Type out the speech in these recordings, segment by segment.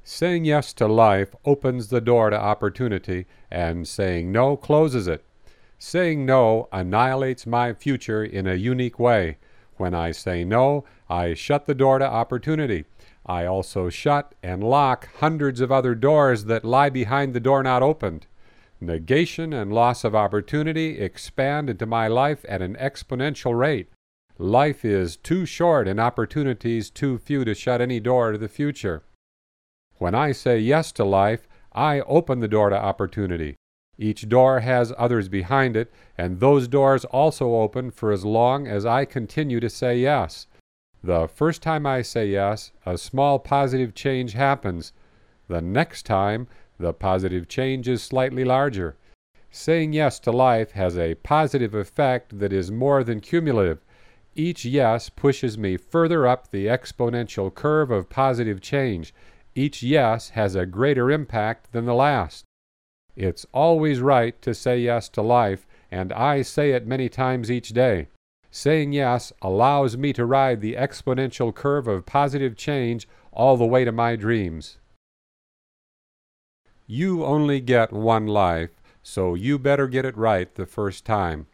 Saying yes to life opens the door to opportunity, and saying no closes it. Saying no annihilates my future in a unique way. When I say no, I shut the door to opportunity. I also shut and lock hundreds of other doors that lie behind the door not opened. Negation and loss of opportunity expand into my life at an exponential rate. Life is too short and opportunities too few to shut any door to the future. When I say yes to life, I open the door to opportunity. Each door has others behind it, and those doors also open for as long as I continue to say yes. The first time I say yes, a small positive change happens. The next time, the positive change is slightly larger. Saying yes to life has a positive effect that is more than cumulative. Each yes pushes me further up the exponential curve of positive change. Each yes has a greater impact than the last. It's always right to say yes to life, and I say it many times each day. Saying yes allows me to ride the exponential curve of positive change all the way to my dreams. You only get one life, so you better get it right the first time.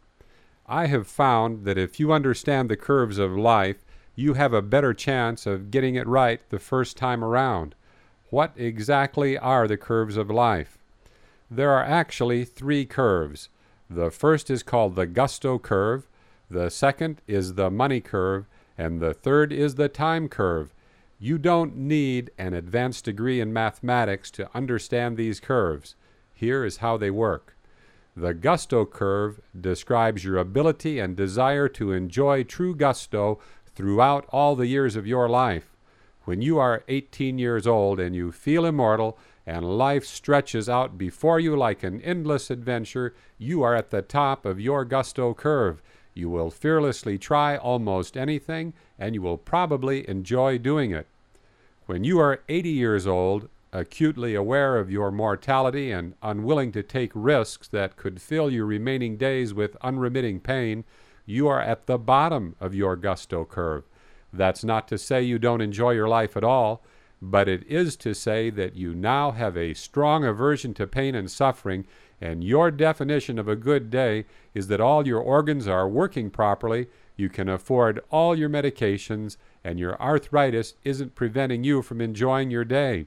I have found that if you understand the curves of life, you have a better chance of getting it right the first time around. What exactly are the curves of life? There are actually 3 curves. The first is called the gusto curve, the second is the money curve, and the third is the time curve. You don't need an advanced degree in mathematics to understand these curves. Here is how they work. The gusto curve describes your ability and desire to enjoy true gusto throughout all the years of your life. When you are 18 years old and you feel immortal and life stretches out before you like an endless adventure, you are at the top of your gusto curve. You will fearlessly try almost anything, and you will probably enjoy doing it. When you are 80 years old, acutely aware of your mortality and unwilling to take risks that could fill your remaining days with unremitting pain, you are at the bottom of your gusto curve. That's not to say you don't enjoy your life at all, but it is to say that you now have a strong aversion to pain and suffering, and your definition of a good day is that all your organs are working properly, you can afford all your medications, and your arthritis isn't preventing you from enjoying your day.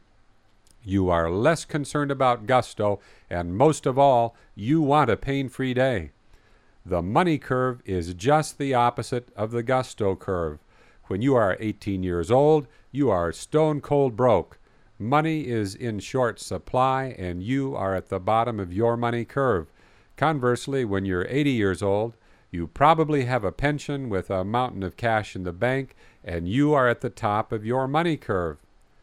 You are less concerned about gusto, and most of all, you want a pain-free day. The money curve is just the opposite of the gusto curve. When you are 18 years old, you are stone cold broke. Money is in short supply, and you are at the bottom of your money curve. Conversely, when you're 80 years old, you probably have a pension with a mountain of cash in the bank, and you are at the top of your money curve.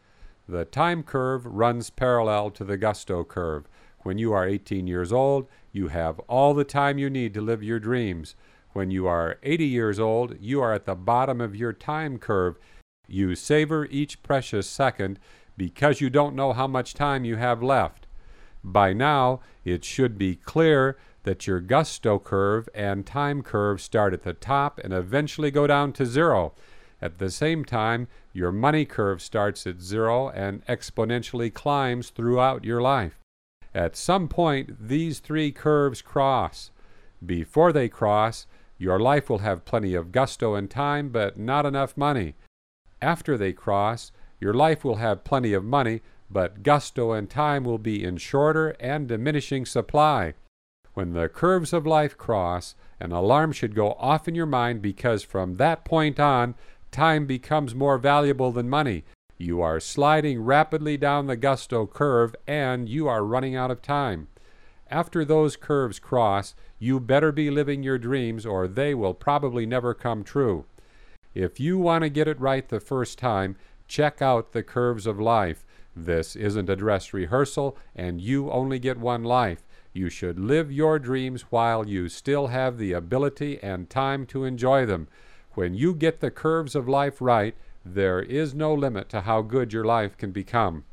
The time curve runs parallel to the gusto curve. When you are 18 years old, you have all the time you need to live your dreams. When you are 80 years old, you are at the bottom of your time curve. You savor each precious second because you don't know how much time you have left. By now, it should be clear that your gusto curve and time curve start at the top and eventually go down to 0. At the same time, your money curve starts at 0 and exponentially climbs throughout your life. At some point, these 3 curves cross. Before they cross, your life will have plenty of gusto and time, but not enough money. After they cross, your life will have plenty of money, but gusto and time will be in shorter and diminishing supply. When the curves of life cross, an alarm should go off in your mind because from that point on, time becomes more valuable than money. You are sliding rapidly down the gusto curve and you are running out of time. After those curves cross, you better be living your dreams or they will probably never come true. If you want to get it right the first time, check out the curves of life. This isn't a dress rehearsal and you only get one life. You should live your dreams while you still have the ability and time to enjoy them. When you get the curves of life right, there is no limit to how good your life can become.